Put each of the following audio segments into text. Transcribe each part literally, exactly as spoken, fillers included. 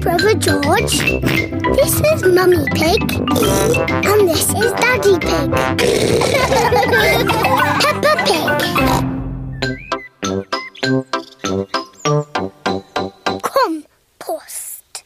brother George. This is Mummy Pig. And this is Daddy Pig. Peppa Pig. Compost.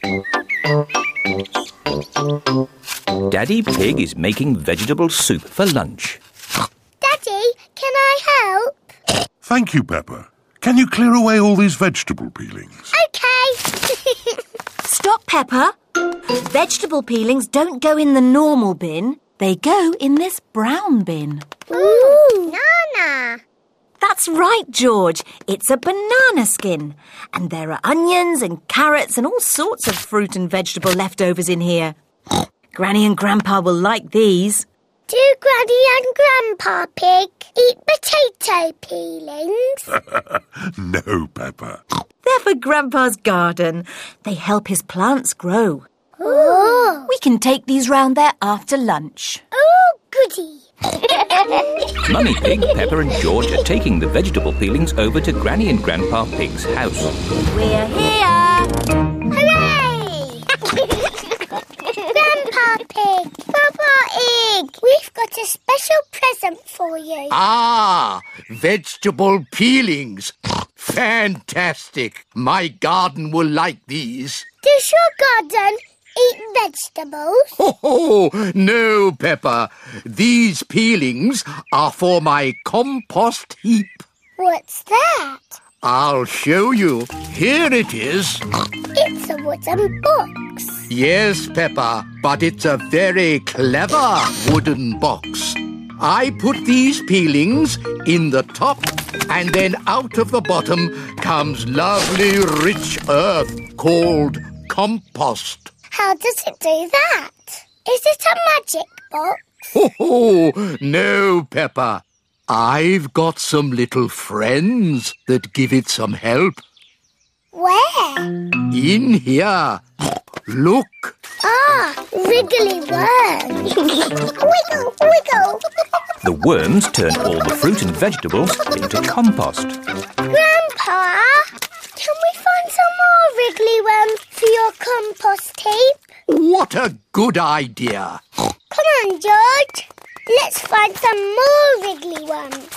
Daddy Pig is making vegetable soup for lunch. Daddy, can I help? Thank you, Peppa. Can you clear away all these vegetable peelings? OK. Stop, Peppa. Vegetable peelings don't go in the normal bin. They go in this brown bin. Ooh, Nana. That's right, George. It's a banana skin. And there are onions and carrots and all sorts of fruit and vegetable leftovers in here. Granny and Grandpa will like these. Do Granny and Grandpa Pig eat potato peelings? No, Peppa. They're for Grandpa's garden. They help his plants grow. Oh. We can take these round there after lunch. Oh, goody. Mummy Pig, Peppa and George are taking the vegetable peelings over to Granny and Grandpa Pig's house. We're here! Hooray! Grandpa Pig, Papa Pig, we've got a special present for you. Ah, vegetable peelings. Fantastic. My garden will like these. Does your garden eat vegetables? Oh, oh, no, Peppa. These peelings are for my compost heap. What's that? I'll show you. Here it is. It's a wooden box. Yes, Peppa, but it's a very clever wooden box. I put these peelings in the top, and then out of the bottom comes lovely rich earth called compost. How does it do that? Is it a magic box? Oh, oh, no, Peppa. I've got some little friends that give it some help. Where? In here. Look. Ah, wriggly worms. Wiggle, wiggle. The worms turn all the fruit and vegetables into compost. Grandpa, can we find some more wriggly worms for your compost heap? What a good idea. Come on, George. Let's find some more wriggly worms.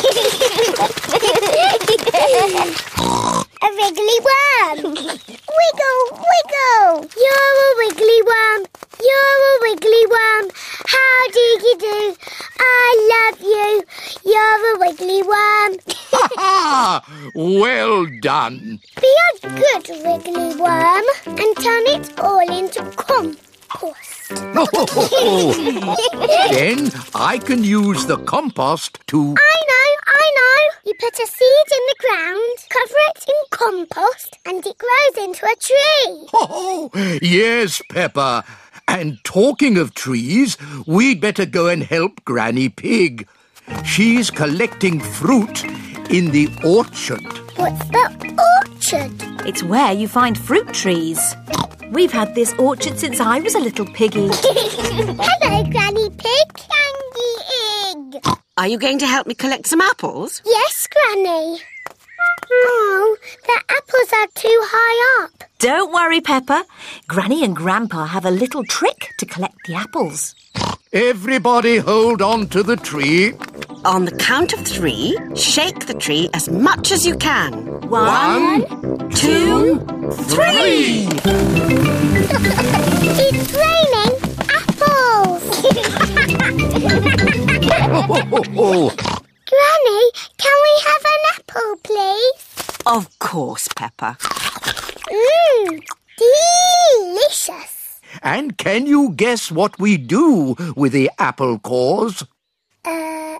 A wriggly worm. Wiggle, wiggle. You're a wiggly worm. You're a wiggly worm. How do you do? I love you. You're a wiggly worm. Ha ha! Well done. Be a good wriggly worm and turn it all into compost. Then I can use the compost to... I know, I know. You put a seed in the ground, cover it in compost, and it grows into a tree. Oh, yes, Peppa. And talking of trees, we'd better go and help Granny Pig. She's collecting fruit in the orchard. What's the orchard? It's where you find fruit trees. We've had this orchard since I was a little piggy. Hello, Granny Pig. Candy egg. Are you going to help me collect some apples? Yes, Granny. Oh, the apples are too high up. Don't worry, Peppa. Granny and Grandpa have a little trick to collect the apples. Everybody hold on to the tree. On the count of three, shake the tree as much as you can. One, two, three! It's raining apples. Granny, can we have an apple, please? Of course, Peppa. Mmm, delicious. And can you guess what we do with the apple cores? Uh,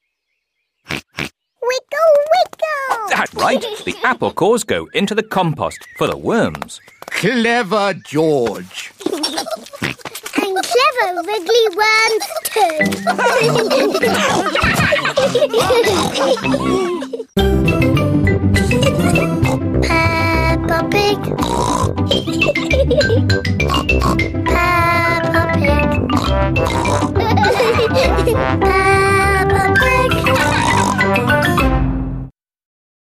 wiggle, wiggle. That's right. The apple cores go into the compost for the worms. Clever George. And clever wriggly worms too.